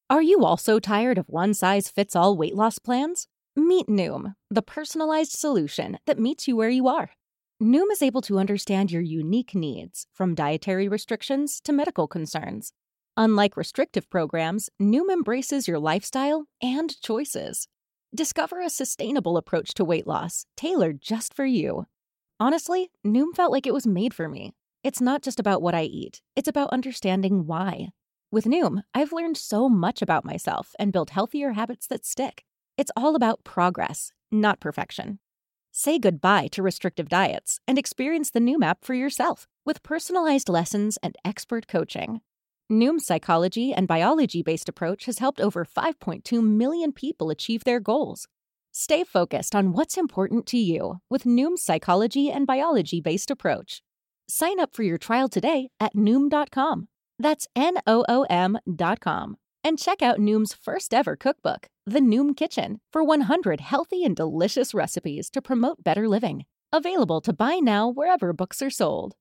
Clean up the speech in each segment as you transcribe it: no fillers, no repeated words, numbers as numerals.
Are you also tired of one-size-fits-all weight loss plans? Meet Noom, the personalized solution that meets you where you are. Noom is able to understand your unique needs, from dietary restrictions to medical concerns. Unlike restrictive programs, Noom embraces your lifestyle and choices. Discover a sustainable approach to weight loss, tailored just for you. Honestly, Noom felt like it was made for me. It's not just about what I eat, it's about understanding why. With Noom, I've learned so much about myself and built healthier habits that stick. It's all about progress, not perfection. Say goodbye to restrictive diets and experience the Noom app for yourself with personalized lessons and expert coaching. Noom's psychology and biology-based approach has helped over 5.2 million people achieve their goals. Stay focused on what's important to you with Noom's psychology and biology-based approach. Sign up for your trial today at Noom.com. That's Noom.com. And check out Noom's first ever cookbook, The Noom Kitchen, for 100 healthy and delicious recipes to promote better living. Available to buy now wherever books are sold.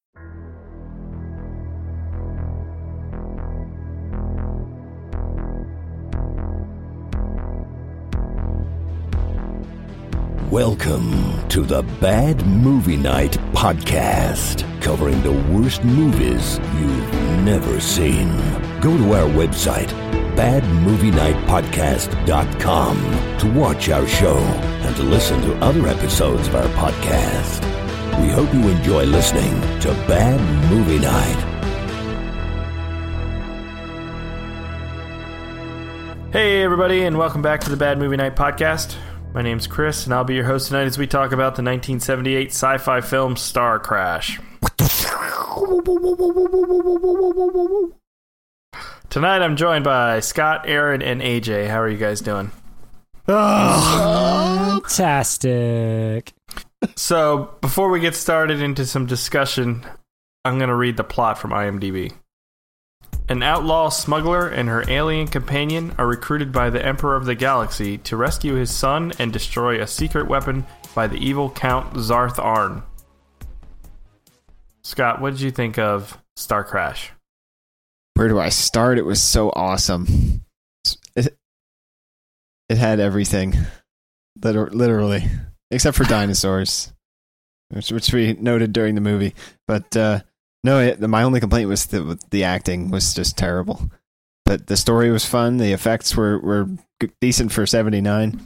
Welcome to the Bad Movie Night podcast, covering the worst movies you've never seen. Go to our website, badmovienightpodcast.com, to watch our show and to listen to other episodes of our podcast. We hope you enjoy listening to Bad Movie Night. Hey everybody, and welcome back to the Bad Movie Night podcast. My name's Chris, and I'll be your host tonight as we talk about the 1978 sci-fi film Star Crash. Tonight I'm joined by Scott, Aaron, and AJ. How are you guys doing? Fantastic. So, before we get started into some discussion, I'm going to read the plot from IMDb. An outlaw smuggler and her alien companion are recruited by the Emperor of the Galaxy to rescue his son and destroy a secret weapon by the evil Count Zarth Arn. Scott, what did you think of Star Crash? Where do I start? It was so awesome. It had everything, literally, except for dinosaurs, which we noted during the movie. But no, my only complaint was the acting was just terrible. But the story was fun. The effects were decent for 79.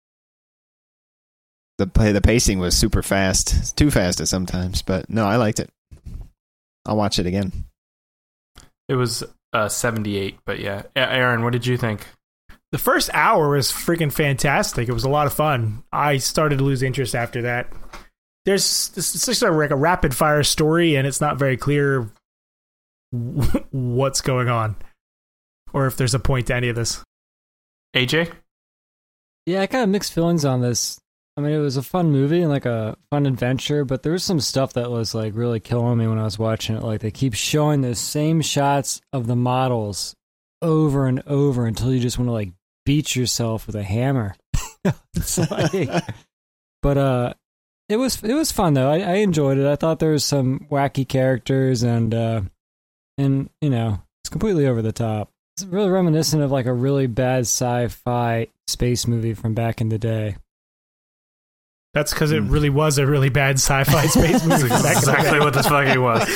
The pacing was super fast, too fast at sometimes. But no, I liked it. I'll watch it again. It was 78, but yeah. Aaron, what did you think? The first hour was freaking fantastic. It was a lot of fun. I started to lose interest after that. It's just like a rapid fire story, and it's not very clear what's going on or if there's a point to any of this. AJ? Yeah, I kind of mixed feelings on this. I mean, it was a fun movie and like a fun adventure, but there was some stuff that was like really killing me when I was watching it. Like they keep showing the same shots of the models over and over until you just want to like beat yourself with a hammer. It's like, but it was fun though. I enjoyed it. I thought there was some wacky characters and you know, it's completely over the top. It's really reminiscent of like a really bad sci-fi space movie from back in the day. That's because it really was a really bad sci-fi space movie. That's exactly what this fucking was.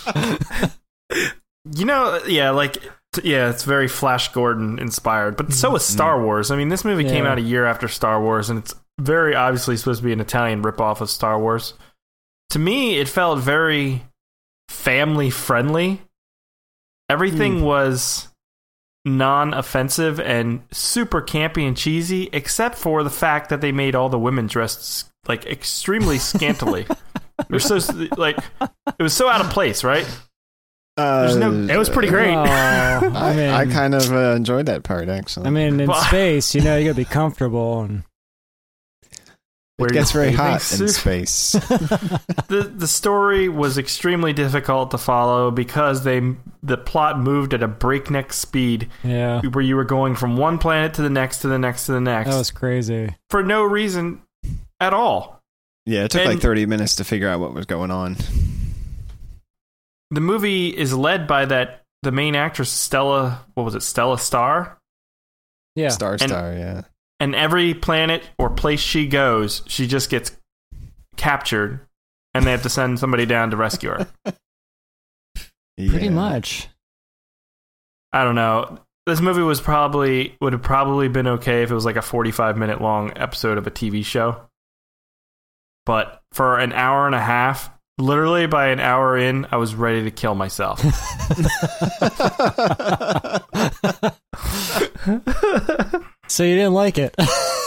You know, it's very Flash Gordon inspired, but so is Star Wars. I mean, this movie came out a year after Star Wars, and it's very obviously supposed to be an Italian ripoff of Star Wars. To me, it felt very family-friendly. Everything was non-offensive and super campy and cheesy, except for the fact that they made all the women dressed like extremely scantily. They're so like it was so out of place, right? It was pretty great. I kind of enjoyed that part actually. I mean, in space, you know, you gotta be comfortable, and it gets very hot in space. The story was extremely difficult to follow because the plot moved at a breakneck speed. Yeah, where you were going from one planet to the next to the next to the next. That was crazy for no reason at all. Yeah, it took like 30 minutes to figure out what was going on. The movie is led by the main actress Stella. What was it? Stella Starr. Yeah. Star, yeah. And every planet or place she goes, she just gets captured, and they have to send somebody down to rescue her. Pretty much. I don't know. This movie would have probably been okay if it was like a 45-minute long episode of a TV show. But for an hour and a half, literally by an hour in, I was ready to kill myself. So you didn't like it?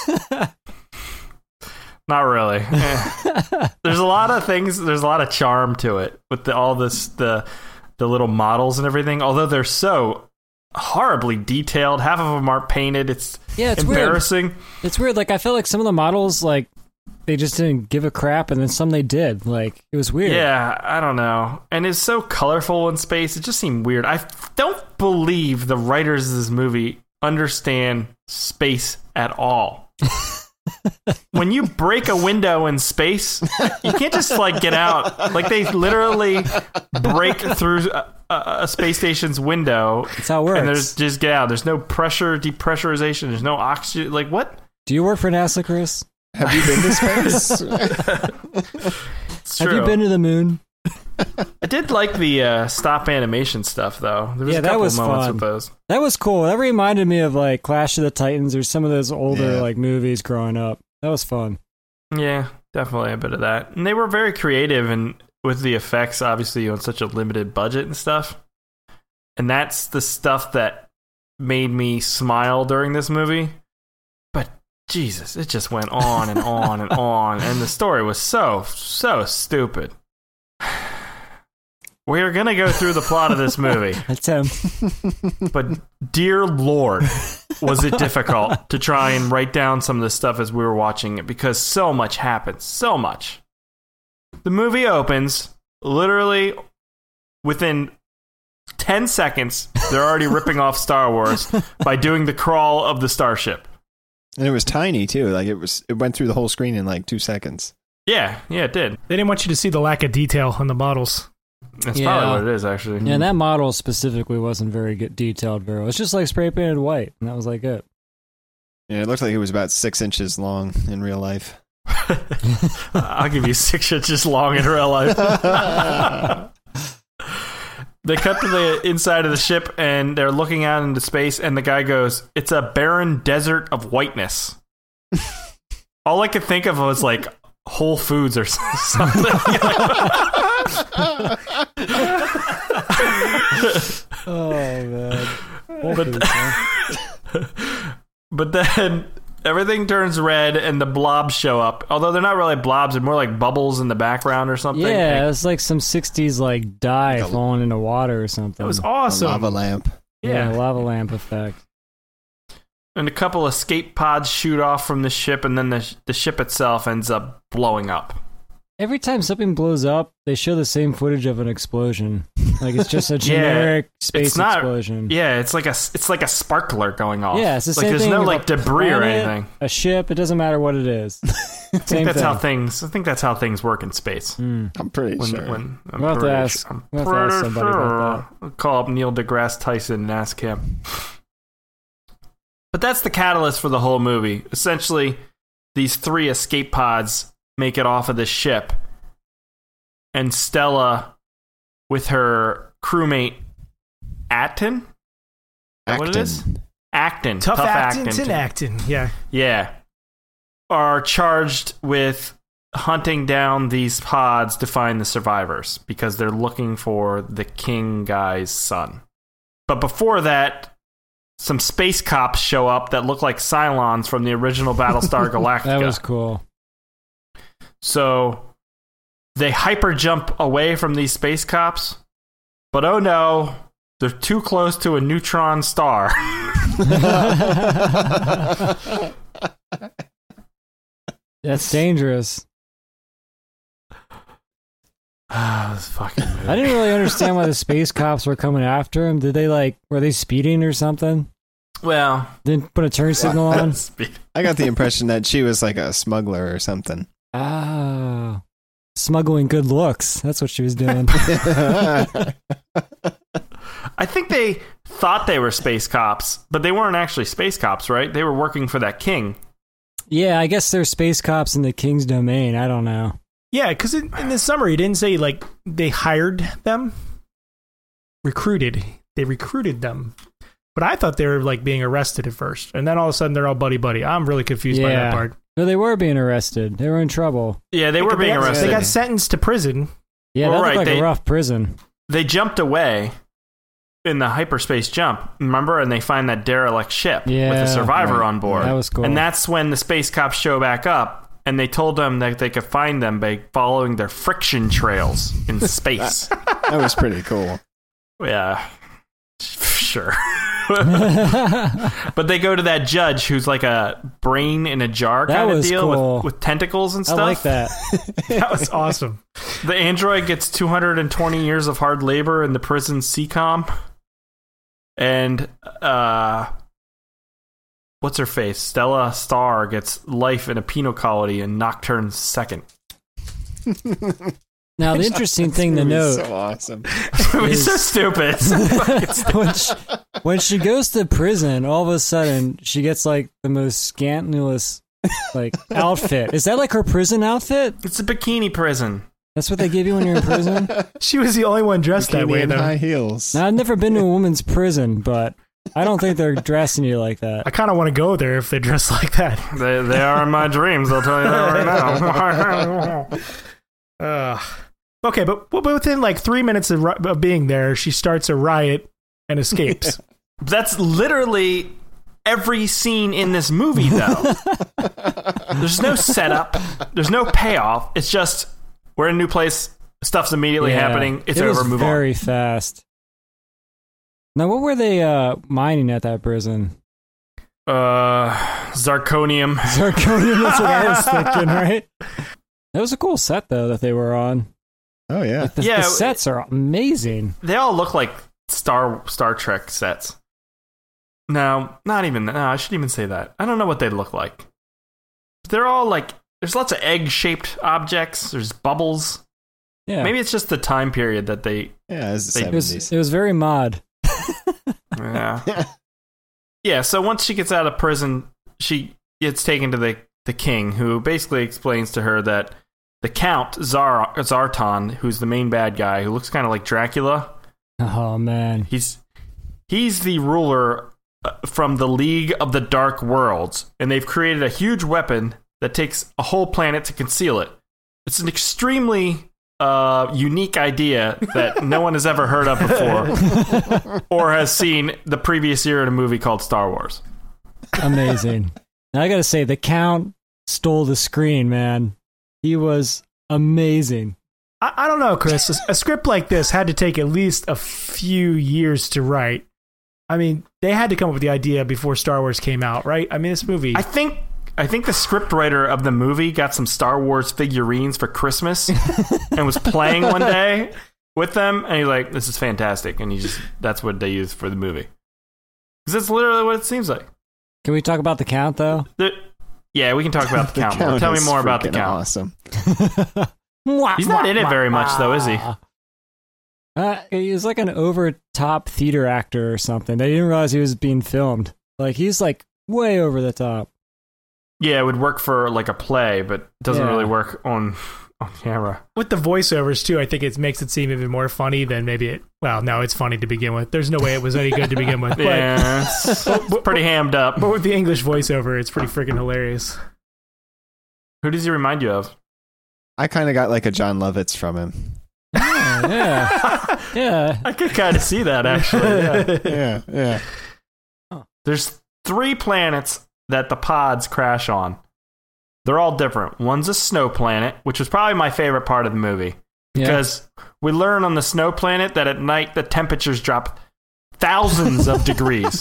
Not really. There's a lot of things. There's a lot of charm to it with the little models and everything. Although they're so horribly detailed, half of them aren't painted. It's embarrassing. Weird. It's weird. Like I feel like some of the models, like they just didn't give a crap, and then some they did. Like it was weird. Yeah, I don't know. And it's so colorful in space. It just seemed weird. I don't believe the writers of this movie understand space at all. When you break a window in space, you can't just like get out. Like they literally break through a space station's window. That's how it works. And there's just get out. There's no pressure, depressurization. There's no oxygen. Like what? Do you work for NASA, Chris? Have you been to space? Have you been to the moon? I did like the stop animation stuff, though. There was a couple that was moments fun. with those. That was cool. That reminded me of like Clash of the Titans or some of those older like movies growing up. That was fun. Yeah, definitely a bit of that. And they were very creative and with the effects, obviously on such a limited budget and stuff. And that's the stuff that made me smile during this movie. But Jesus, it just went on and on and on, and the story was so stupid. We're going to go through the plot of this movie. That's him. But dear Lord, was it difficult to try and write down some of the stuff as we were watching it, because so much happens. So much. The movie opens, literally within 10 seconds, they're already ripping off Star Wars by doing the crawl of the starship. And it was tiny, too. Like it went through the whole screen in like 2 seconds. Yeah, it did. They didn't want you to see the lack of detail on the models. That's probably what it is, actually. Yeah, and that model specifically wasn't very detailed. Very well. It's just like spray painted white, and that was like it. Yeah, it looked like it was about 6 inches long in real life. I'll give you 6 inches long in real life. They cut to the inside of the ship, and they're looking out into space, and the guy goes, "It's a barren desert of whiteness." All I could think of was like Whole Foods or something. Oh man! But then everything turns red and the blobs show up. Although they're not really blobs, they're more like bubbles in the background or something. Yeah, it's like some 60s like dye falling into water or something. It was awesome. A lava lamp. Yeah, lava lamp effect. And a couple escape pods shoot off from the ship, and then the ship itself ends up blowing up. Every time something blows up, they show the same footage of an explosion. Like it's just a generic space explosion. Yeah, it's like a sparkler going off. Yeah, it's the same like there's thing. no with like debris or anything. A ship, it doesn't matter what it is. I think that's how things work in space. I'm pretty sure. I'm we'll have to ask somebody about that. I'll call up Neil deGrasse Tyson and ask him. But that's the catalyst for the whole movie. Essentially, these 3 escape pods make it off of the ship, and Stella, with her crewmate Acton, what it is? Acton, Tough Acton. Yeah, are charged with hunting down these pods to find the survivors because they're looking for the king guy's son. But before that, some space cops show up that look like Cylons from the original Battlestar Galactica. That was cool. So they hyper jump away from these space cops, but oh no, they're too close to a neutron star. That's dangerous. This fucking movie. I didn't really understand why the space cops were coming after him. Were they speeding or something? Well, Didn't put a turn signal on? I got the impression that she was like a smuggler or something. Oh. Smuggling good looks. That's what she was doing. I think they thought they were space cops, but they weren't actually space cops, right? They were working for that king. Yeah, I guess they're space cops in the king's domain. I don't know. Yeah, because in the summary, it didn't say, like, they hired them. They recruited them. But I thought they were, like, being arrested at first. And then all of a sudden, they're all buddy-buddy. I'm really confused by that part. No, they were being arrested. They were in trouble. Yeah, they were being arrested. They got sentenced to prison. Yeah, that looked like a rough prison. They jumped away in the hyperspace jump, remember? And they find that derelict ship with the survivor on board. That was cool. And that's when the space cops show back up. And they told them that they could find them by following their friction trails in space. That was pretty cool. Yeah, sure. But they go to that judge who's like a brain in a jar kind of deal cool. with tentacles and stuff. I like that. That was awesome. The android gets 220 years of hard labor in the prison CCOM. And what's her face? Stella Starr gets life in a penal colony in Nocturne's second. Now, the interesting thing to note... So awesome. It's so stupid. when she goes to prison, all of a sudden, she gets, like, the most scandalous, like, outfit. Is that, like, her prison outfit? It's a bikini prison. That's what they give you when you're in prison? She was the only one dressed that way, though. High heels. Now, I've never been to a woman's prison, but I don't think they're dressing you like that. I kind of want to go there if they dress like that. They are in my dreams, I'll tell you that right now. Okay, but within like 3 minutes of being there, she starts a riot and escapes. That's literally every scene in this movie, though. There's no setup. There's no payoff. It's just, we're in a new place. Stuff's immediately happening. It's over. Move on. Very fast. Now, what were they mining at that prison? Zirconium. Zirconium, that's what I was thinking, right? That was a cool set, though, that they were on. Oh, yeah. Like the sets are amazing. They all look like Star Trek sets. No, not even. No, I shouldn't even say that. I don't know what they look like. They're all like, there's lots of egg-shaped objects. There's bubbles. Yeah. Maybe it's just the time period that they... Yeah, it was the 70s. It was very mod. Yeah. Yeah, so once she gets out of prison, she gets taken to the king, who basically explains to her that the Count, Zartan, who's the main bad guy, who looks kind of like Dracula. Oh, man. He's the ruler from the League of the Dark Worlds, and they've created a huge weapon that takes a whole planet to conceal it. It's an extremely unique idea that no one has ever heard of before or has seen the previous year in a movie called Star Wars. Amazing. Now, I gotta say, the Count stole the screen, man. He was amazing. I don't know, Chris. A script like this had to take at least a few years to write. I mean, they had to come up with the idea before Star Wars came out, right? I mean, this movie... I think the scriptwriter of the movie got some Star Wars figurines for Christmas and was playing one day with them, and he's like, this is fantastic, and that's what they used for the movie. Because that's literally what it seems like. Can we talk about the Count, though? Yeah, we can talk about the Count more. Tell me more about the Count. Awesome. He's not in it very much, though, is he? He was like an over-top theater actor or something. They didn't realize he was being filmed. Like, he's like way over the top. Yeah, it would work for like a play, but it doesn't really work on camera. With the voiceovers, too, I think it makes it seem even more funny than maybe it... Well, no, it's funny to begin with. There's no way it was any good to begin with. Yeah, it's pretty hammed up. But with the English voiceover, it's pretty freaking hilarious. Who does he remind you of? I kind of got like a John Lovitz from him. Yeah. Yeah. I could kind of see that, actually. Yeah. There's 3 planets that the pods crash on. They're all different. One's a snow planet, which was probably my favorite part of the movie. Because we learn on the snow planet that at night the temperatures drop thousands of degrees.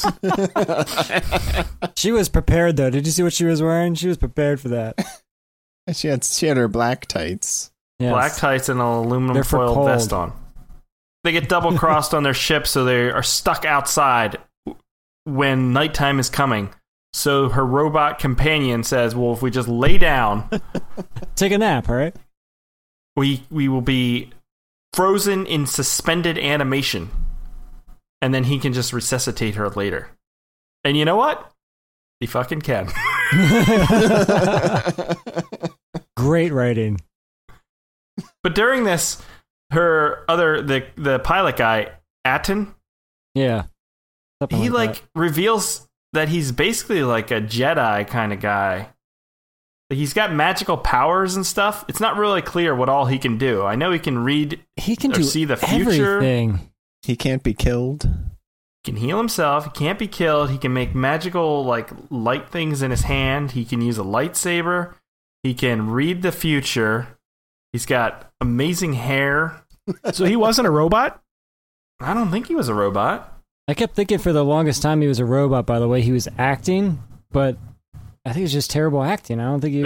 She was prepared, though. Did you see what she was wearing? She was prepared for that. She had her black tights. Yes. Black tights and an aluminum foil vest on. They get double-crossed on their ship, so they are stuck outside when nighttime is coming. So her robot companion says, well, if we just lay down... Take a nap, all right? We will be frozen in suspended animation. and then he can just resuscitate her later. And you know what? He fucking can. Great writing. But during this, the pilot guy, Aten, Yeah. Something he that. reveals that he's basically like a Jedi kind of guy. He's got magical powers and stuff. It's not really clear what all he can do. I know he can read He can or do see the future. everything. He can't be killed. He can heal himself. He can't be killed. He can make magical light things in his hand. He can use a lightsaber. He can read the future. He's got amazing hair. So he wasn't a robot? I don't think he was a robot. I kept thinking for the longest time he was a robot by the way he was acting, but I think it's just terrible acting. I don't think he...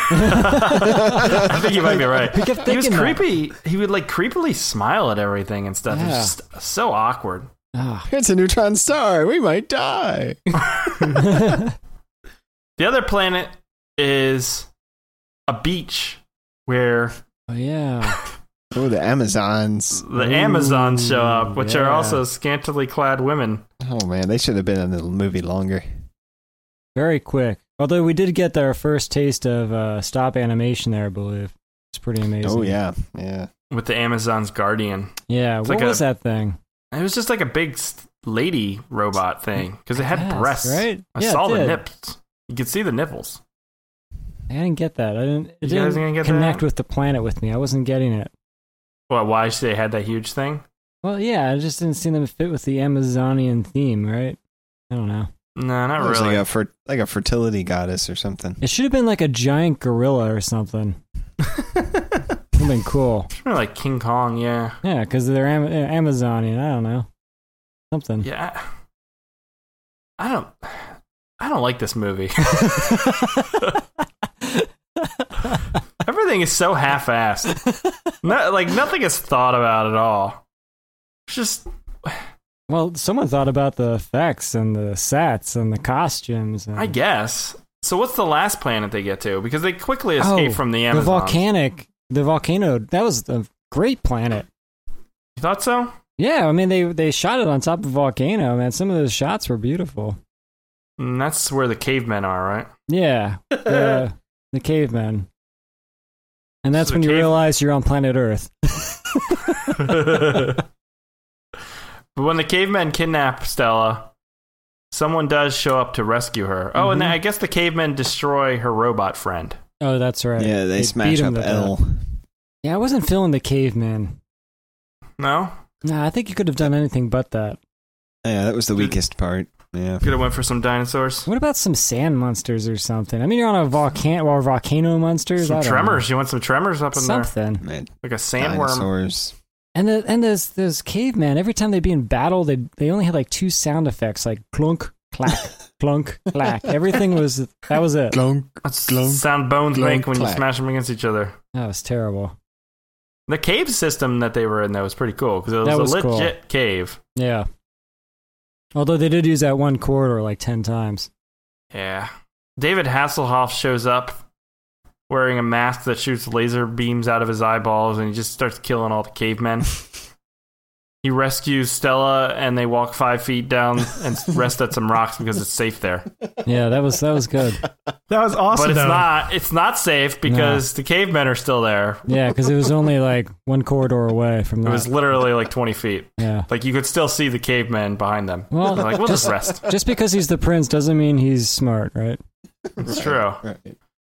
I think you might be right. He kept He was thinking that. creepy. He would creepily smile at everything and stuff. It Yeah. was just so awkward. Ah. It's a neutron star. We might die. The other planet is a beach where Oh, yeah. Oh, the Amazons. the Amazons show up, which are yeah. also scantily clad women. Oh, man. They should have been in the movie longer. Very quick. Although we did get our first taste of stop animation there, I believe. It's pretty amazing. Oh, yeah. Yeah. With the Amazon's guardian. Yeah, It's what like was that thing? It was just like a big lady robot thing because it had Yes, breasts. right? I Yeah, saw it the did. nipples. You could see the nipples. I didn't get that. It You guys didn't didn't get connect that? with the planet with me. I wasn't getting it. Well, why they had that huge thing? Well, yeah, I just didn't see them fit with the Amazonian theme, right? I don't know. No, not It was really. like a fertility goddess or something. It should have been like a giant gorilla or something. Would have been cool. It's more like King Kong, yeah. Yeah, because they're Amazonian. I don't know. Something. Yeah. I don't like this movie. Everything is so half-assed. Nothing is thought about at all. It's just Well, someone thought about the effects and the sets and the costumes. And... I guess. So what's the last planet they get to? Because they quickly escape from the Amazon. The volcano, that was a great planet. You thought so? Yeah, I mean, they shot it on top of a volcano, man. Some of those shots were beautiful. And that's where the cavemen are, right? Yeah, the cavemen. And that's So when you realize you're on planet Earth. But when the cavemen kidnap Stella, someone does show up to rescue her. Oh, and then I guess the cavemen destroy her robot friend. Oh, that's right. Yeah, they smash beat him up to L. death. Yeah, I wasn't feeling the cavemen. No? Nah, I think you could have done anything but that. Yeah, that was the weakest part. Yeah. Could have went for some dinosaurs. What about some sand monsters or something? I mean, you're on a volcano monsters. Some I don't tremors. You want some tremors up know. in there? Something. Man, Like a sandworm. dinosaurs. And those cavemen, every time they'd be in battle, they only had like 2 sound effects, like clunk, clack, clunk, clack. Everything was that was it. Glunk, That's glunk, the sound bones glunk, make when you clack. smash them against each other. That was terrible. The cave system that they were in, that was pretty cool because it That was was a cool. legit cave. Yeah. Although they did use that one corridor like 10 times. Yeah. David Hasselhoff shows up wearing a mask that shoots laser beams out of his eyeballs, and he just starts killing all the cavemen. He rescues Stella, and they walk 5 feet down and rest at some rocks because it's safe there. Yeah, that was good. That was awesome, But though. it's not safe because the cavemen are still there. Yeah, because it was only like one corridor away from It that. was literally like 20 feet. Yeah. Like you could still see the cavemen behind them. Well, They're like, we'll just rest. Just because he's the prince doesn't mean he's smart, right? It's true. Right.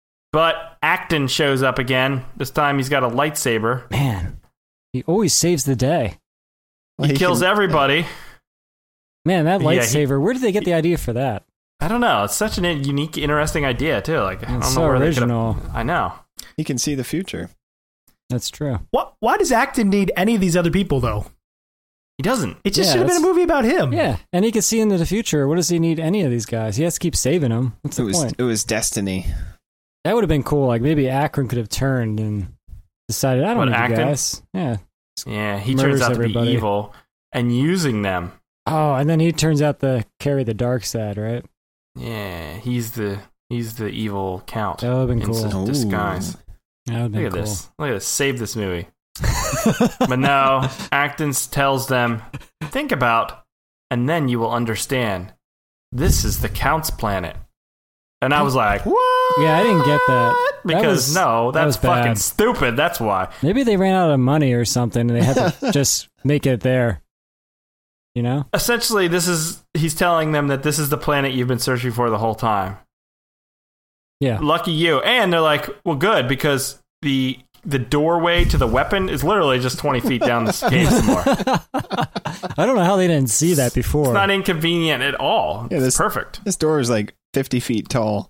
But Acton shows up again. This time he's got a lightsaber. Man, he always saves the day. Well, He kills everybody. Man, that Yeah, lightsaber, where did they get the idea for that? I don't know. It's such an unique, interesting idea too. Like I don't It's know so where they could've- original. I know. He can see the future. That's true. Why does Acton need any of these other people, though? He doesn't. It just Yeah, should have been a that's- movie about him. Yeah, and he can see into the future. What does he need any of these guys? He has to keep saving them. What's the point? It was destiny. That would have been cool. Like maybe Akron could have turned and decided, I don't What, need you Acton? guys. Yeah. Yeah, he Murders turns out to everybody. be evil and using them. Oh, and then he turns out to carry the dark side, right? Yeah, he's the evil count That would have been in cool. disguise. That would have Look been at cool. this. Look at this. Save this movie. But no, Acton tells them, think about and then you will understand. This is the Count's planet. And I was like, what? Yeah, I didn't get that. Because that's fucking stupid. That's why. Maybe they ran out of money or something and they had to just make it there. You know? Essentially, he's telling them that this is the planet you've been searching for the whole time. Yeah. Lucky you. And they're like, well, good, because the doorway to the weapon is literally just 20 feet down the cave some more. I don't know how they didn't see that before. It's not inconvenient at all. Yeah, it's perfect. This door is like 50 feet tall.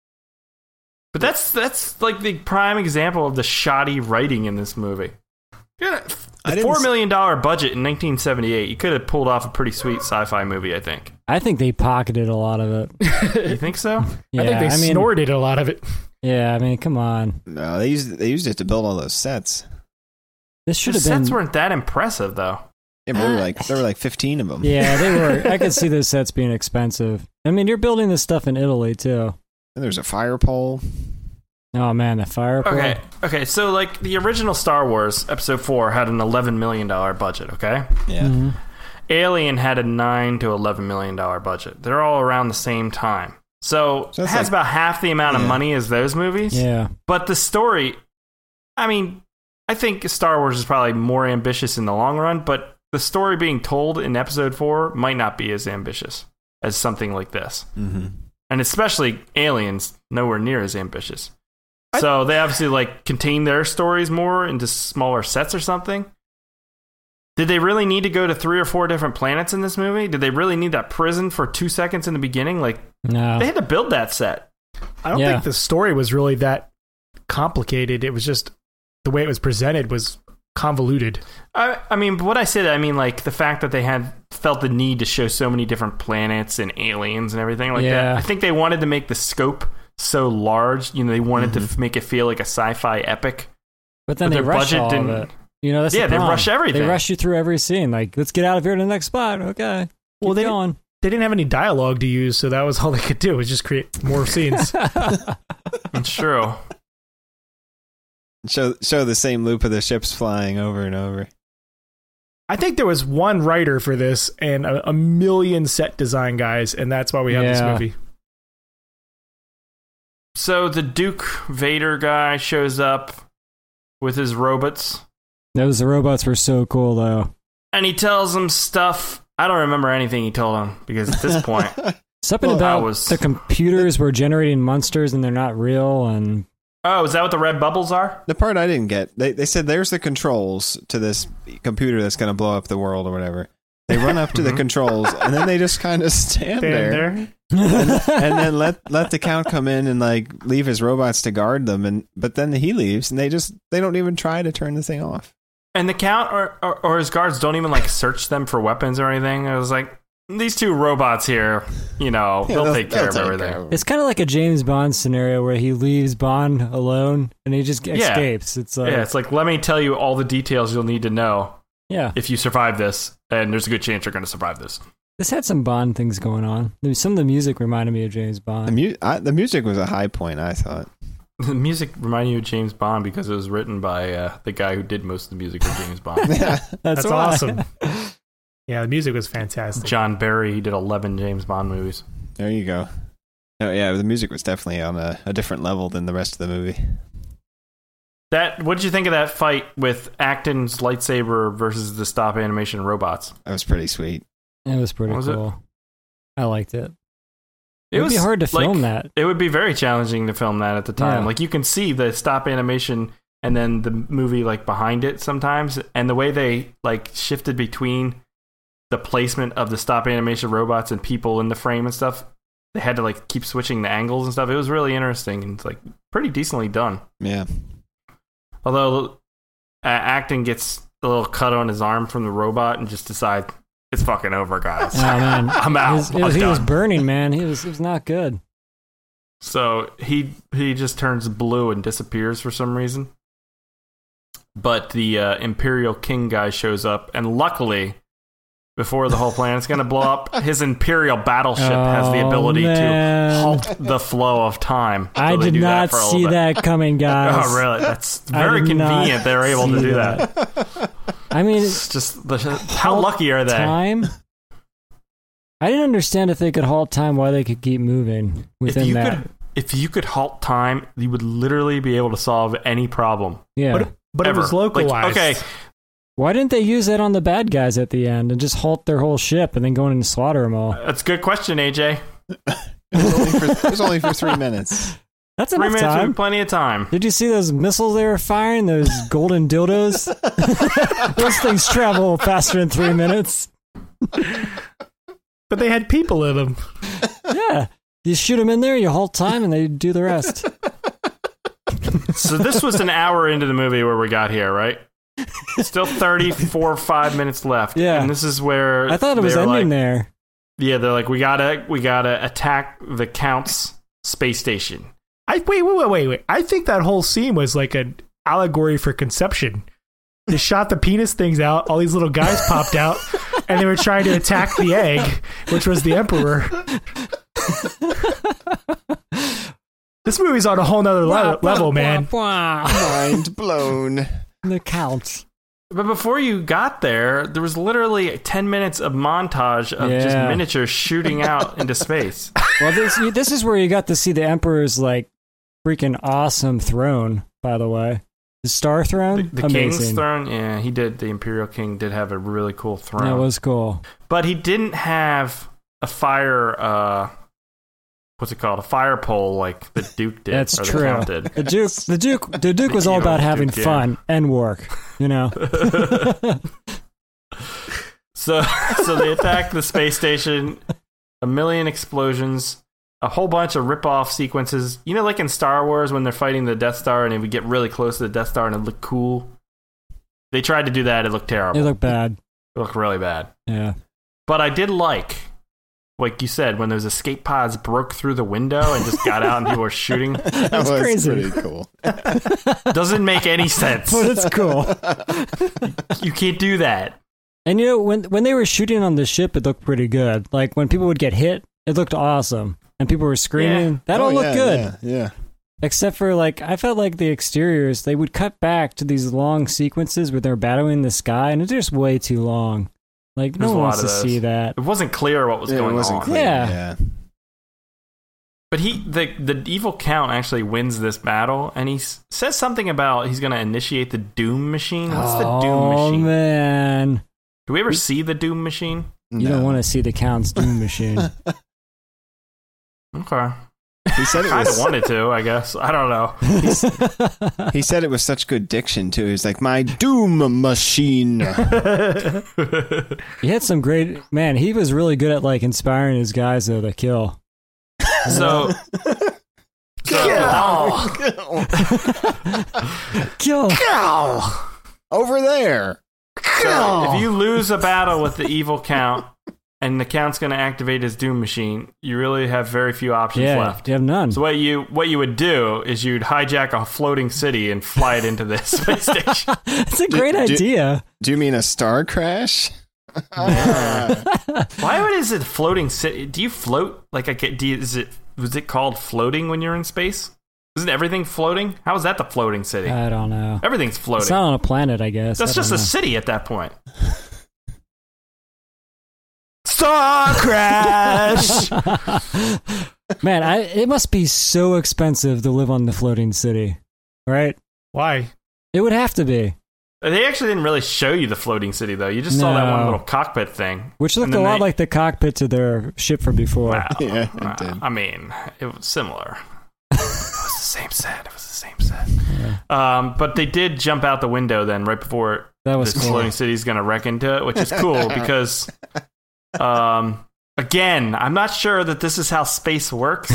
But that's like the prime example of the shoddy writing in this movie. Yeah, a $4 million budget in 1978. You could have pulled off a pretty sweet sci-fi movie, I think. I think they pocketed a lot of it. You think so? Yeah, I think they snorted a lot of it. Yeah, I mean, come on. No, they used it to build all those sets. This should have been. been. Sets weren't that impressive, though. Yeah, but there were like 15 of them. Yeah, they were. I could see those sets being expensive. I mean, you're building this stuff in Italy too. And there's a fire pole. Oh man, the fire pole. Okay. So like the original Star Wars Episode 4 had an $11 million budget. Okay. Yeah. Mm-hmm. Alien had a $9 to $11 million budget. They're all around the same time. So it has about half the amount of money as those movies. Yeah. But the story, I mean, I think Star Wars is probably more ambitious in the long run, but the story being told in Episode 4 might not be as ambitious as something like this. Mm-hmm. And especially Aliens, nowhere near as ambitious. So they obviously like contain their stories more into smaller sets or something. Did they really need to go to 3 or 4 different planets in this movie? Did they really need that prison for 2 seconds in the beginning? Like, no. They had to build that set. I don't think the story was really that complicated. It was just the way it was presented was convoluted. I mean, what I said, I mean, like the fact that they had felt the need to show so many different planets and aliens and everything like that. I think they wanted to make the scope so large. You know, they wanted to make it feel like a sci-fi epic. But then they rush all of it. You know, that's the they rush everything. They rush you through every scene. Like, let's get out of here to the next spot. Okay. Well, they didn't have any dialogue to use, so that was all they could do, was just create more scenes. It's true. Show the same loop of the ships flying over and over. I think there was one writer for this and a million set design guys, and that's why we have this movie. So the Duke Vader guy shows up with his robots. The robots were so cool, though. And he tells them stuff. I don't remember anything he told them, because at this point... Something about the computers were generating monsters and they're not real, and... Oh, is that what the red bubbles are? The part I didn't get, they said there's the controls to this computer that's going to blow up the world or whatever. They run up to the controls, and then they just kind of stand there. and then let the Count come in and like leave his robots to guard them, but then he leaves, and they don't even try to turn the thing off. And the Count or his guards don't even like search them for weapons or anything. I was like, these 2 robots here, you know, they'll take care of everything. It's kind of like a James Bond scenario where he leaves Bond alone and he just escapes. It's like, it's like, let me tell you all the details you'll need to know. Yeah. If you survive this, and there's a good chance you're going to survive this. This had some Bond things going on. Some of the music reminded me of James Bond. The music was a high point, I thought. The music reminded you of James Bond because it was written by the guy who did most of the music for James Bond. That's awesome. Yeah, the music was fantastic. John Barry, he did 11 James Bond movies. There you go. Oh, yeah, the music was definitely on a different level than the rest of the movie. What did you think of that fight with Acton's lightsaber versus the stop animation robots? That was pretty sweet. It was pretty cool. I liked it. It would be hard to film that. It would be very challenging to film that at the time. Yeah. Like, you can see the stop animation and then the movie like behind it sometimes, and the way they like shifted between the placement of the stop animation robots and people in the frame and stuff. They had to like keep switching the angles and stuff. It was really interesting and it's like pretty decently done. Yeah. Although Acton gets a little cut on his arm from the robot and just decides it's fucking over, guys. Oh man, I'm out. He was burning, man. It was not good. So he just turns blue and disappears for some reason. But the Imperial King guy shows up, and luckily, before the whole planet's going to blow up, his Imperial battleship has the ability to halt the flow of time. So I did not see that coming, guys. Oh, really? That's very convenient. They were able to do that. I mean, it's just how lucky are they? Time? I didn't understand if they could halt time, why they could keep moving within that. If you could halt time, you would literally be able to solve any problem. Yeah. But it was localized. Like, okay. Why didn't they use that on the bad guys at the end and just halt their whole ship and then go in and slaughter them all? That's a good question, AJ. It was only for 3 minutes. That's 3 enough minutes time. would be plenty of time. Did you see those missiles they were firing? Those golden dildos? Those things travel faster than 3 minutes. But they had people in them. Yeah. You shoot them in there, you halt time, and they do the rest. So this was an hour into the movie where we got here, right? Still 34 or 5 minutes left. Yeah. And this is where I thought it was they were ending like, there. Yeah, they're like, we gotta attack the Count's space station. Wait. I think that whole scene was like an allegory for conception. They shot the penis things out, all these little guys popped out, and they were trying to attack the egg, which was the Emperor. This movie's on a whole nother level, man. Mind blown. The Count. But before you got there, there was literally 10 minutes of montage of just miniatures shooting out into space. Well, this is where you got to see the Emperor's, like, freaking awesome throne, by the way. The Star Throne? The King's throne? Yeah, he did. The Imperial King did have a really cool throne. That was cool. But he didn't have a fire... what's it called? A fire pole like the Duke did. That's or true. The Count did. The Duke was all about having fun and work, you know. So they attack the space station, a million explosions, a whole bunch of rip-off sequences. You know, like in Star Wars when they're fighting the Death Star and it would get really close to the Death Star and it looked cool. They tried to do that. It looked terrible. It looked bad. It looked really bad. Yeah. But I did like you said, when those escape pods broke through the window and just got out and people were shooting. That's was crazy. Pretty cool. Doesn't make any sense. But it's cool. You can't do that. And you know, when they were shooting on the ship, it looked pretty good. Like when people would get hit, it looked awesome. And people were screaming. Yeah. That all looked good. Yeah. Except for, like, I felt like the exteriors, they would cut back to these long sequences where they're battling the sky, and it's just way too long. Like, no one wants to see that. It wasn't clear what was going on. It wasn't clear. Yeah. But the evil Count actually wins this battle, and he says something about he's going to initiate the Doom Machine. What's the Doom Machine? Oh, man. Do we ever see the Doom Machine? You don't want to see the Count's Doom Machine. Okay. He said it I was. wanted to, I guess. I don't know. He said it with such good diction too. He's like, "My Doom Machine." He had some great... Man, he was really good at, like, inspiring his guys, though, to kill. So... Kill! Over there. So if you lose a battle with the evil Count, and the Count's going to activate his Doom Machine, you really have very few options left. You have none. So what you would do is you'd hijack a floating city and fly it into this space station. That's a great idea. Do you mean a star crash? Why is it floating city? Do you float? Like, was it called floating when you're in space? Isn't everything floating? How is that the floating city? I don't know. Everything's floating. It's not on a planet, I guess. That's just a city at that point. Star crash! Man, it must be so expensive to live on the floating city, right? Why? It would have to be. They actually didn't really show you the floating city, though. You just saw that one little cockpit thing. Which looked a lot like the cockpit to their ship from before. Wow. Yeah, it did. I mean, it was similar. It was the same set. Yeah. But they did jump out the window then, right before That was this cool. floating city's going to wreck into it, which is cool because, again, I'm not sure that this is how space works,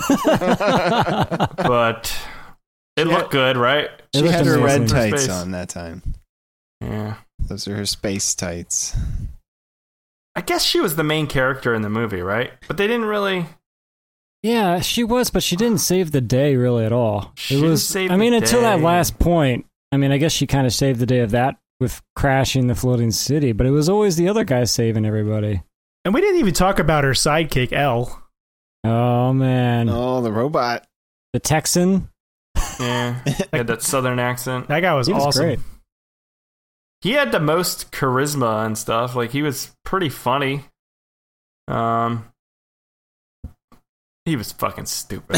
but it looked good, right? It She looked had her red amazing. tights Space. on that time. Yeah. Those are her space tights. I guess she was the main character in the movie, right? But they didn't really... Yeah, she was, but she didn't save the day really at all. She didn't save the until that day. last point. I mean, I guess she kind of saved the day of that with crashing the floating city, but it was always the other guy saving everybody. And we didn't even talk about her sidekick, Elle. Oh, man. Oh, the robot. The Texan. Yeah. He had that southern accent. That guy was He was awesome. great. He had the most charisma and stuff. Like, he was pretty funny. He was fucking stupid.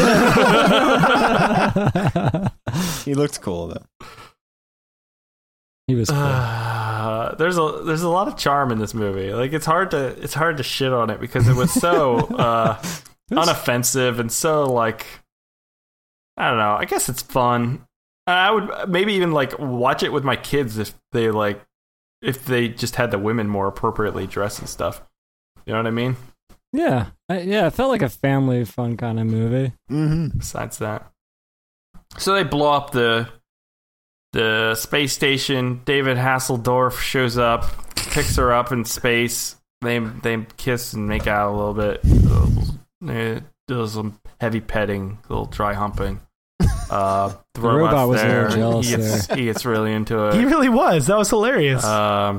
He looked cool though. He was cool. There's a lot of charm in this movie. Like it's hard to shit on it because it was so unoffensive and so like, I don't know. I guess it's fun. I would maybe even like watch it with my kids if they just had the women more appropriately dressed and stuff. You know what I mean? Yeah. It felt like a family fun kind of movie. Mm-hmm. Besides that, so they blow up the space station. David Hasselhoff shows up, picks her up in space. They kiss and make out a little bit. They do some heavy petting, a little dry humping. The robot was there. a little jealous He gets really into it. He really was. That was hilarious. And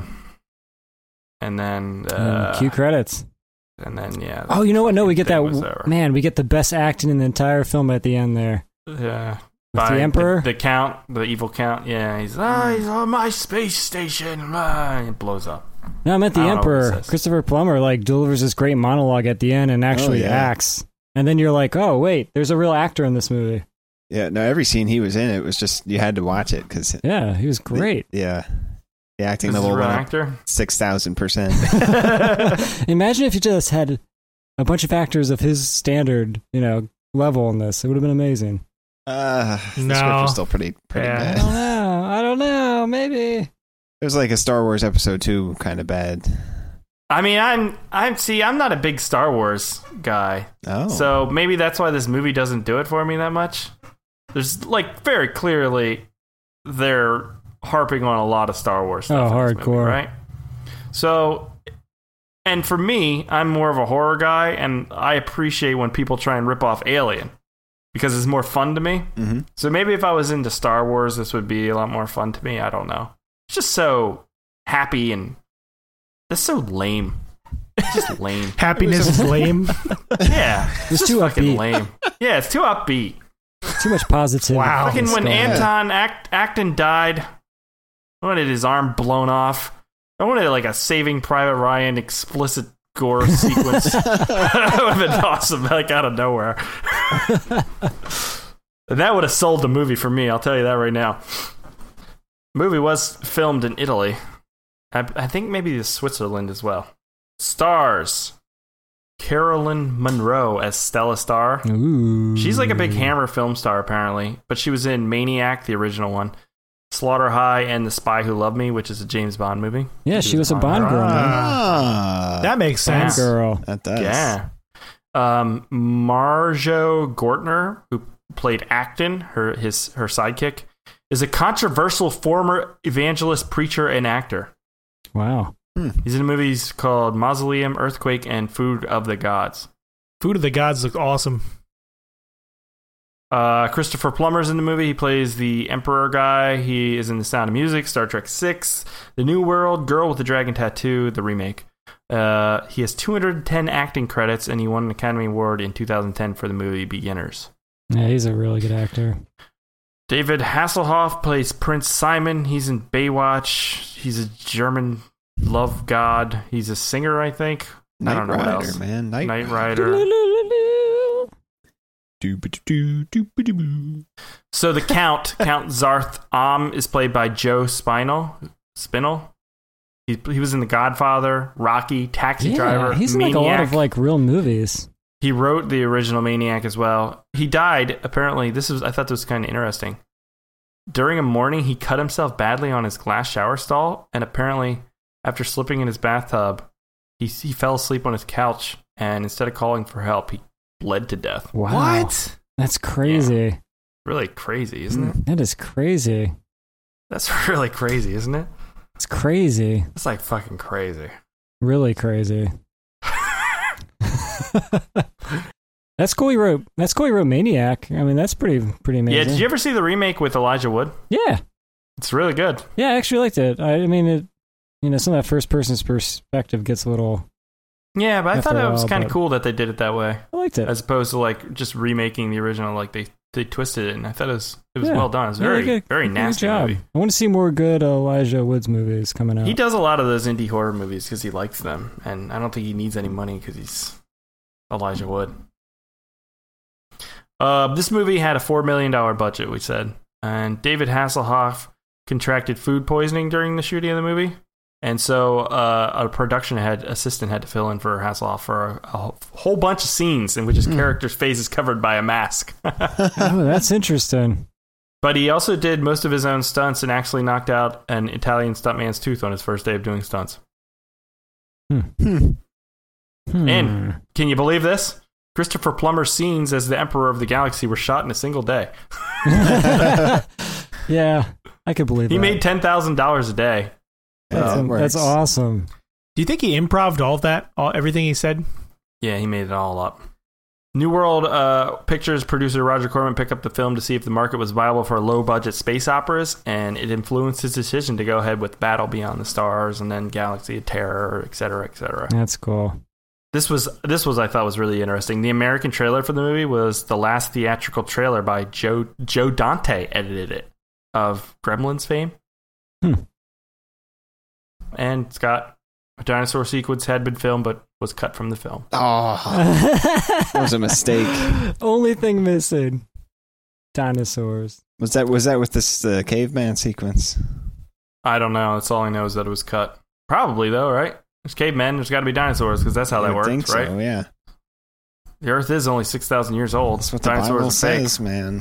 then Cue credits. And then yeah. Oh, you know what? No, we get that. Man, we get the best acting in the entire film at the end there. Yeah. With the Emperor, the Count, the evil Count. Yeah, he's on my space station. And it blows up. No, I meant the Emperor. Christopher Plummer like delivers this great monologue at the end and actually acts. And then you're like, oh wait, there's a real actor in this movie. Yeah, no, every scene he was in, it was just you had to watch it because he was great. The acting level went up 6,000%. Imagine if you just had a bunch of actors of his standard, level in this. It would have been amazing. The script was still pretty bad. I don't know. Maybe it was like a Star Wars Episode 2 kind of bad. I mean, I'm not a big Star Wars guy. Oh. So maybe that's why this movie doesn't do it for me that much. There's like very clearly they're harping on a lot of Star Wars stuff. Oh, in this hardcore, movie, right? So, and for me, I'm more of a horror guy, and I appreciate when people try and rip off Alien because it's more fun to me. Mm-hmm. So maybe if I was into Star Wars, this would be a lot more fun to me. I don't know. It's just so happy and that's so lame. It's just lame. Happiness is lame. Yeah, it's too fucking upbeat. lame. Yeah, it's too upbeat. Too much positivity. Wow. Fucking when Anton Acton died, I wanted his arm blown off. I wanted like a Saving Private Ryan explicit gore sequence. That would have been awesome, like out of nowhere. That would have sold the movie for me, I'll tell you that right now. The movie was filmed in Italy. I think maybe Switzerland as well. Stars. Carolyn Monroe as Stella Starr. Ooh. She's like a big Hammer film star, apparently. But she was in Maniac, the original one. Slaughter High and The Spy Who Loved Me, which is a James Bond movie. Yeah, she was a Bond girl, man. That makes sense. Bond girl. That does. Yeah. Marjo Gortner, who played Acton, her sidekick, is a controversial former evangelist, preacher, and actor. Wow. He's in movies called Mausoleum, Earthquake, and Food of the Gods. Food of the Gods look awesome. Christopher Plummer's in the movie. He plays the Emperor guy. He is in The Sound of Music, Star Trek VI, The New World, Girl with the Dragon Tattoo, the remake. He has 210 acting credits, and he won an Academy Award in 2010 for the movie Beginners. Yeah, he's a really good actor. David Hasselhoff plays Prince Simon. He's in Baywatch. He's a German love god. He's a singer, I think. I don't know what else. Man. Night Rider. So the Count Zarth Am, is played by Joe Spinell. He was in The Godfather, Rocky, Taxi Driver, he's in Maniac. like a lot of like real movies. He wrote the original Maniac as well. He died, apparently. I thought this was kind of interesting. During a morning, he cut himself badly on his glass shower stall, and apparently, after slipping in his bathtub, he fell asleep on his couch, and instead of calling for help, he bled to death. Wow. What? That's crazy. Yeah. Really crazy, isn't it? That is crazy. That's really crazy, isn't it? It's crazy. It's like fucking crazy. Really crazy. That's cool. He wrote Maniac. I mean, that's pretty amazing. Yeah. Did you ever see the remake with Elijah Wood? Yeah. It's really good. Yeah, I actually liked it. I mean, some of that first person's perspective gets a little. Yeah, but I After thought a it was while, kind of but- cool that they did it that way, I liked it. as opposed to like just remaking the original like they twisted it, and I thought it was well done. It was very nasty job. movie. I want to see more good Elijah Woods movies coming out. He does a lot of those indie horror movies because he likes them, and I don't think he needs any money because he's Elijah Wood. This movie had a $4 million budget, we said, and David Hasselhoff contracted food poisoning during the shooting of the movie, and so a production assistant had to fill in for Hasselhoff for a whole bunch of scenes in which his character's face is covered by a mask. Oh, that's interesting. But he also did most of his own stunts and actually knocked out an Italian stuntman's tooth on his first day of doing stunts. And can you believe this? Christopher Plummer's scenes as the Emperor of the Galaxy were shot in a single day. Yeah, I could believe he that. He made $10,000 a day. That's awesome. Do you think he improv'd all of that? Everything he said? Yeah, he made it all up. New World Pictures producer Roger Corman picked up the film to see if the market was viable for low-budget space operas, and it influenced his decision to go ahead with Battle Beyond the Stars and then Galaxy of Terror, etc., etc. That's cool. This was I thought was really interesting. The American trailer for the movie was the last theatrical trailer by Joe Dante edited it, of Gremlins fame. And it's got a dinosaur sequence had been filmed but was cut from the film. Oh, that was a mistake. Only thing missing. Dinosaurs. Was that with this caveman sequence? I don't know. That's all I know is that it was cut. Probably though, right? There's cavemen. There's got to be dinosaurs because that's how that works, think right? So, yeah. The Earth is only 6,000 years old. That's what the Dinosaurs Bible are fake. says, man.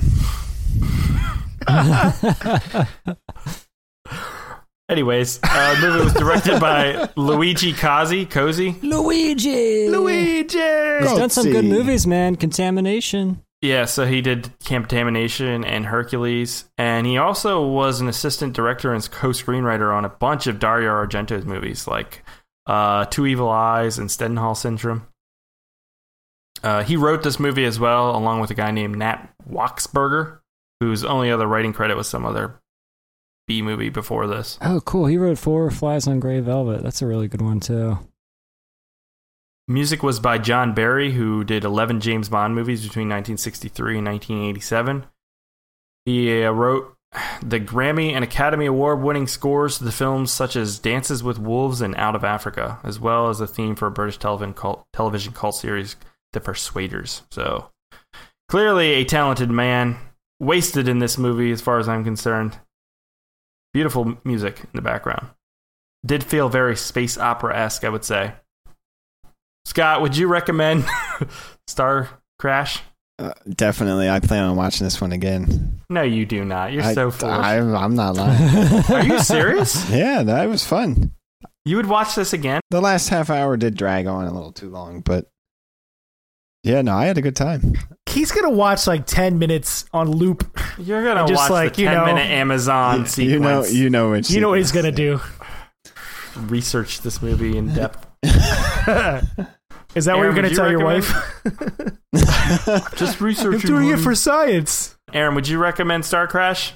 Anyways, the movie was directed by Luigi Cosi. Luigi! He's done some good movies, man. Contamination. Yeah, so he did Contamination and Hercules, and he also was an assistant director and co-screenwriter on a bunch of Dario Argento's movies, like Two Evil Eyes and Stenhall Syndrome. He wrote this movie as well, along with a guy named Nat Waxberger, whose only other writing credit was some other B movie before this. Oh, cool. He wrote 4 Flies on Grey Velvet. That's a really good one, too. Music was by John Barry, who did 11 James Bond movies between 1963 and 1987. He wrote the Grammy and Academy Award-winning scores to the films such as Dances with Wolves and Out of Africa, as well as the theme for a British television cult series, The Persuaders. So, clearly a talented man, wasted in this movie as far as I'm concerned. Beautiful music in the background. Did feel very space opera-esque, I would say. Scott, would you recommend Star Crash? Definitely. I plan on watching this one again. No, you do not. You're so foolish. I'm not lying. Are you serious? Yeah, that was fun. You would watch this again? The last half hour did drag on a little too long, but yeah, no, I had a good time. He's going to watch like 10 minutes on loop. You're going to watch like, the 10-minute Amazon sequence. You know what he's going to do. Research this movie in depth. Is that Aaron, what you're going to tell your wife? Just research. I'm doing it for science. Aaron, would you recommend Star Crash?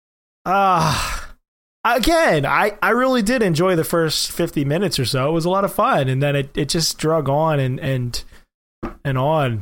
Again, I really did enjoy the first 50 minutes or so. It was a lot of fun, and then it just drug on and on.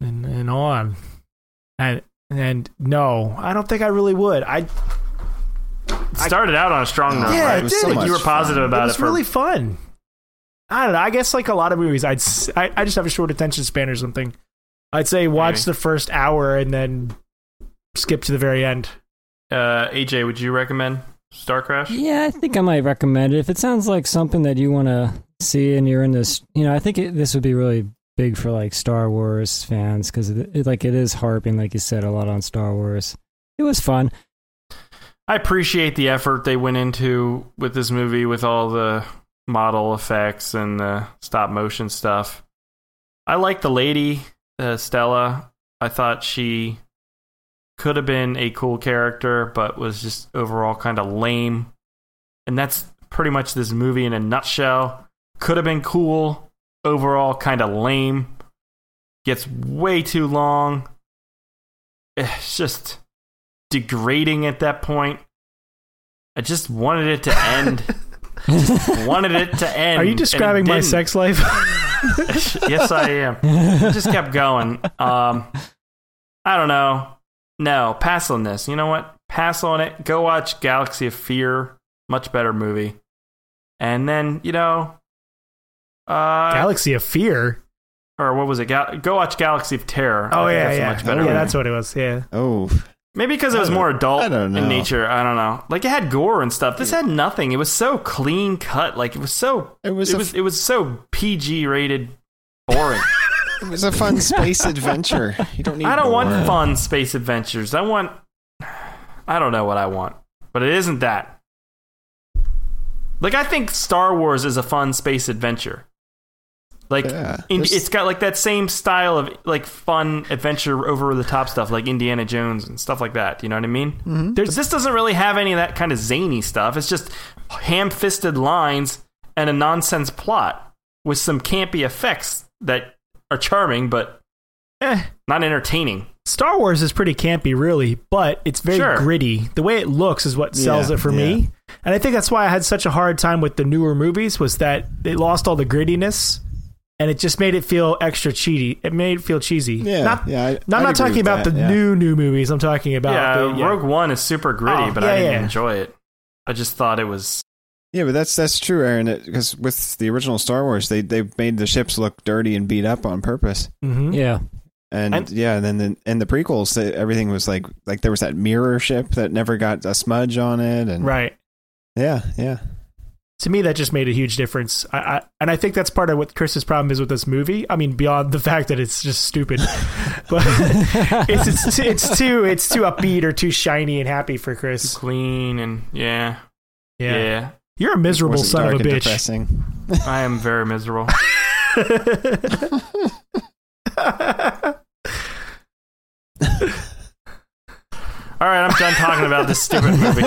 And no, I don't think I really would. I started out on a strong note, yeah, right? It did. So you were positive about it. It was really fun. I don't know. I guess like a lot of movies, I just have a short attention span or something. I'd say watch the first hour and then skip to the very end. AJ, would you recommend Star Crash? Yeah, I think I might recommend it. If it sounds like something that you want to see and you're in this, I think this would be really big for like Star Wars fans because it is harping, like you said, a lot on Star Wars. It was fun. I appreciate the effort they went into with this movie, with all the model effects and the stop motion stuff. I like the lady, Stella. I thought she could have been a cool character, but was just overall kind of lame. And that's pretty much this movie in a nutshell. Could have been cool, overall kind of lame. Gets way too long. It's just degrading at that point. I just wanted it to end. Wanted it to end. Are you describing my sex life? Yes, I am. It just kept going. I don't know. No, pass on this. You know what? Pass on it. Go watch Galaxy of Fear. Much better movie. And then, Galaxy of Fear? Or what was it? Go watch Galaxy of Terror. Oh, I think that's a much better movie. That's what it was, yeah. Oh. Maybe because it was more adult in know. nature. I don't know. Like, it had gore and stuff. This had nothing. It was so clean cut. Like, it was so PG rated boring. It was a fun space adventure. You don't need I don't gore. want fun space adventures. I don't know what I want, but it isn't that. Like, I think Star Wars is a fun space adventure. Like, it's got like that same style of like fun adventure over the top stuff, like Indiana Jones and stuff like that. You know what I mean? Mm-hmm. But this doesn't really have any of that kind of zany stuff. It's just ham-fisted lines and a nonsense plot with some campy effects that are charming, but not entertaining. Star Wars is pretty campy, really, but it's very gritty. The way it looks is what sells it for me. And I think that's why I had such a hard time with the newer movies, was that they lost all the grittiness, and it just made it feel extra cheesy. It made it feel cheesy. I'm not talking about the new movies. I'm talking about Rogue One is super gritty, but I didn't enjoy it. I just thought it was... Yeah, but that's true, Aaron, because with the original Star Wars, they made the ships look dirty and beat up on purpose. Mm-hmm. Yeah. And then in the prequels, everything was like there was that mirror ship that never got a smudge on it. And right. Yeah. To me, that just made a huge difference. And I think that's part of what Chris's problem is with this movie. I mean, beyond the fact that it's just stupid, but it's too upbeat or too shiny and happy for Chris. Too clean and yeah. You're a miserable son of a bitch. Depressing. I am very miserable. All right, I'm done talking about this stupid movie.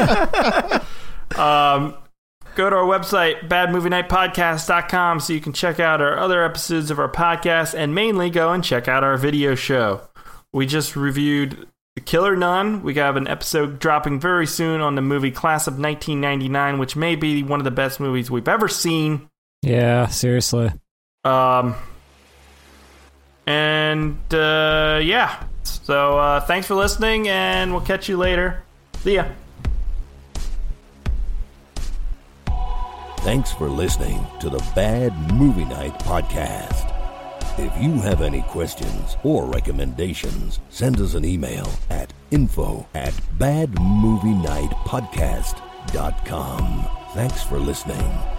Go to our website, badmovienightpodcast.com, so you can check out our other episodes of our podcast, and mainly go and check out our video show. We just reviewed The Killer Nun. We have an episode dropping very soon on the movie Class of 1999, which may be one of the best movies we've ever seen. Yeah, seriously. So thanks for listening, and we'll catch you later. See ya. Thanks for listening to the Bad Movie Night Podcast. If you have any questions or recommendations, send us an email at info@badmovienightpodcast.com. Thanks for listening.